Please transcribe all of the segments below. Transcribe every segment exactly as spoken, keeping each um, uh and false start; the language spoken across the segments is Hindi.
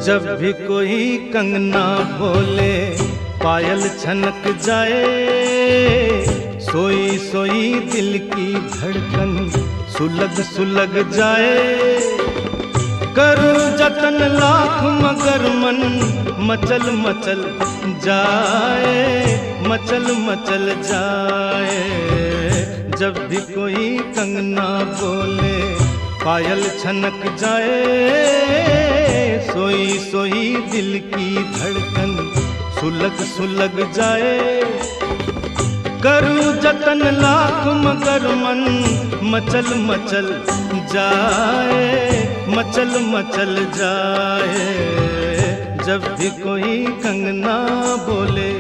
जब भी कोई कंगना बोले पायल छनक जाए, सोई सोई दिल की धड़कन सुलग सुलग जाए। करूं जतन लाख मगर मन मचल मचल जाए, मचल मचल जाए। जब भी कोई कंगना बोले पायल छनक जाए, सोई सोई दिल की धड़कन सुलग सुलग जाए। करूं जतन लाख मगर मन मचल मचल जाए, मचल मचल जाए। जब भी कोई कंगना बोले।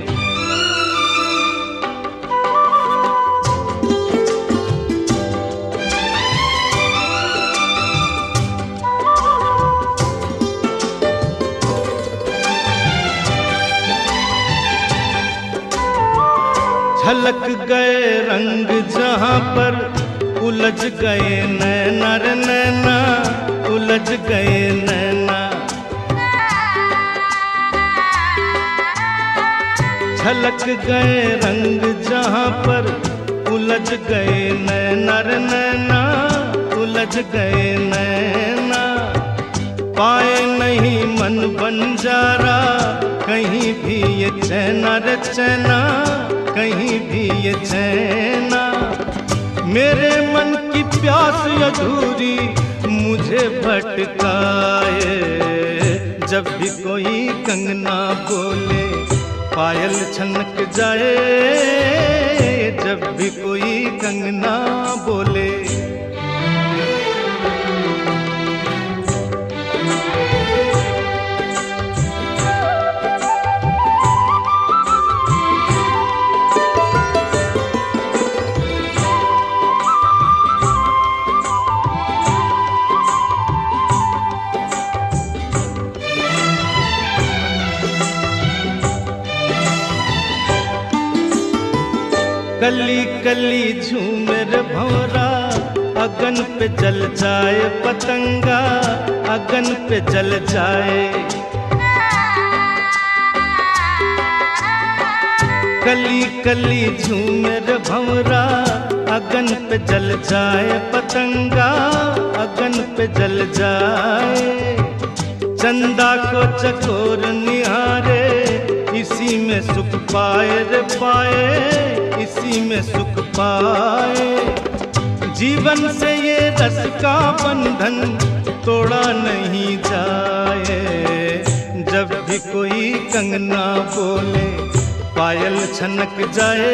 झलक गए रंग जहाँ पर उलझ गए नैना रे नैना, उलझ गए नैना। झलक गए रंग जहाँ पर उलझ गए नैना रे नैना, उलझ गए नैना। पाए नहीं मन बंजारा कहीं भी ये चैना रे चैना, कहीं भी ये चैना। मेरे मन की प्यास अधूरी मुझे भटकाए। जब भी कोई कंगना बोले पायल छनक जाए, जब भी कोई कंगना बोले। कली कली झूमर भंवरा, अगन पे जल जाए पतंगा, अगन पे जल जाए। कली कली झूमर भंवरा, अगन पे जल जाए पतंगा, अगन पे जल जाए। चंदा को चकोर निहारे, इसी में सुख पाए रे पाए, इसी में सुख पाए। जीवन से ये रस का बंधन तोड़ा नहीं जाए। जब भी कोई कंगना बोले पायल छनक जाए,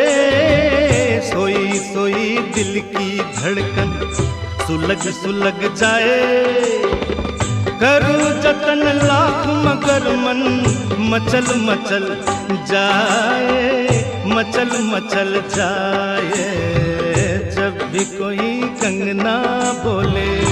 सोई सोई दिल की धड़कन सुलग सुलग जाए। करूं जतन लाख मगर मन मचल मचल जाए, मचल मचल जाए। जब भी कोई कंगना बोले।